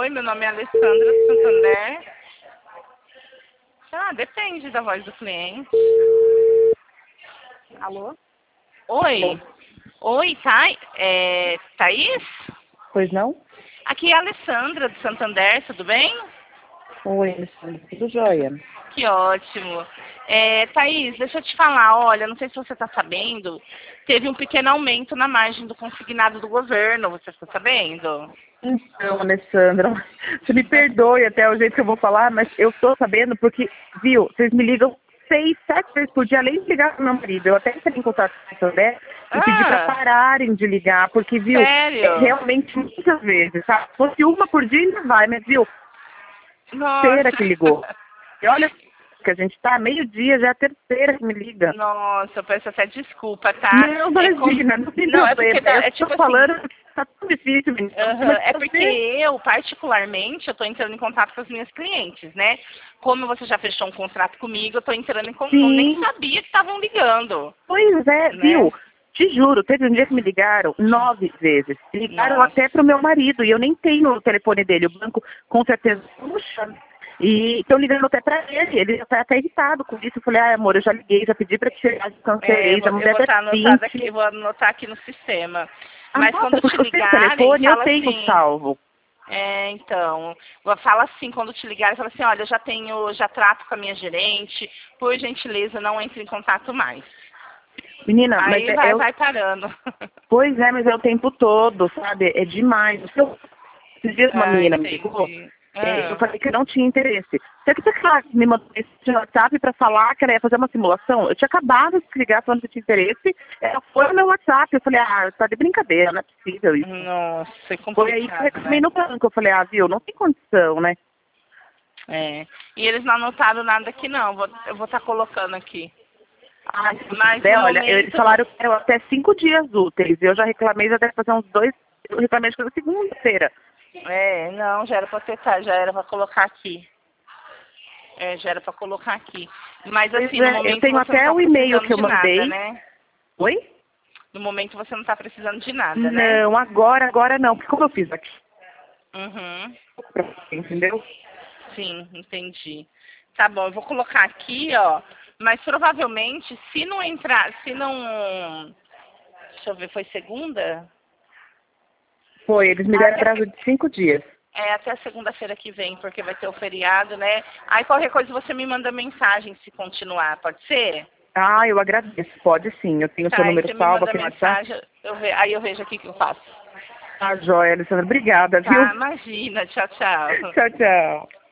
Oi, meu nome é Alessandra do Santander. Ah, depende da voz do cliente. Alô? Oi. Oi, Thaís? Pois não? Aqui é a Alessandra do Santander, tudo bem? Oi, Alessandra, tudo jóia? Que ótimo. Thaís, deixa eu te falar, olha, não sei se você está sabendo, teve um pequeno aumento na margem do consignado do governo, você está sabendo? Então, Alessandra, você me perdoe até o jeito que eu vou falar, mas eu tô sabendo porque, viu, vocês me ligam 6, 7 vezes por dia, além de ligar pro meu marido. Eu até entrei em contato com o Sandé e pedi para Ah, pararem de ligar, porque, viu, sério? realmente muitas vezes, sabe? Se fosse uma por dia ainda vai, mas, viu, terceira Nossa. que ligou. E olha que a gente tá, meio-dia, já é a terceira que me liga. Nossa, eu peço até desculpa, tá? Não, imagina, não tem Não, é porque problema. Eu é tô tipo assim, falando porque tá tão difícil, menina. aham, Mas é porque você... eu, particularmente, eu tô entrando em contato com as minhas clientes, né? Como você já fechou um contrato comigo, eu tô entrando em contato, nem Sim, sabia que estavam ligando, pois é, viu? né? Te juro, teve um dia que me ligaram 9 vezes. Ligaram Nossa, até pro meu marido e eu nem tenho o telefone dele. O banco, com certeza, puxa. E estão ligando até pra ele. Ele já tá até irritado com isso. Eu falei, amor, eu já liguei, já pedi pra te chegar, já cancelei, já eu mandei vou até estar anotado aqui, 20. eu vou anotar aqui no sistema. Ah, Mas quando nossa, te porque o seu ligarem, telefone eu fala tenho assim, salvo. então, fala assim, quando te ligarem, fala assim, olha, já trato com a minha gerente, por gentileza, não entre em contato mais. Menina, mas Aí vai parando. pois é, mas é o tempo todo, sabe? É demais. Esses dias uma Ah, menina me ligou, entendi. eu Ah, falei que eu não tinha interesse. Só que ela me mandou esse WhatsApp pra falar que ela ia fazer uma simulação. Eu tinha acabado de ligar falando que tinha interesse. Ela foi no meu WhatsApp. Eu falei, tá de brincadeira, não é possível isso. nossa, é Foi aí que eu complicado, reclamei né? no banco. Eu falei, viu, não tem condição, né? É. E eles não anotaram nada aqui não, eu vou estar colocando aqui. Ah, Mas no olha, eles momento, falaram que eram até 5 dias úteis. Eu já reclamei, já deve fazer uns 2. Eu reclamei acho que na segunda-feira. não, já era pra tentar, já era pra colocar aqui. Já era pra colocar aqui. Mas Pois assim, no é, eu momento tenho você não até tá o e-mail precisando que eu de nada, mandei. né? Oi? No momento você não tá precisando de nada, né? Não, agora não. Porque como eu fiz aqui, Uhum. entendeu? Sim, entendi. Tá bom, eu vou colocar aqui, ó. Mas provavelmente, se não entrar, se não. Deixa eu ver, foi segunda? Foi, eles me deram Até, prazo de 5 dias. até segunda-feira que vem, porque vai ter o feriado, né? Aí qualquer coisa você me manda mensagem se continuar, pode ser? Ah, eu agradeço. Pode sim. Eu tenho o seu Tá, aí número você me salvo manda aqui no WhatsApp. mensagem, aí eu vejo aqui o que eu faço. Joia, Alessandra. Obrigada, viu? Tá, imagina, tchau, tchau. Tchau, tchau.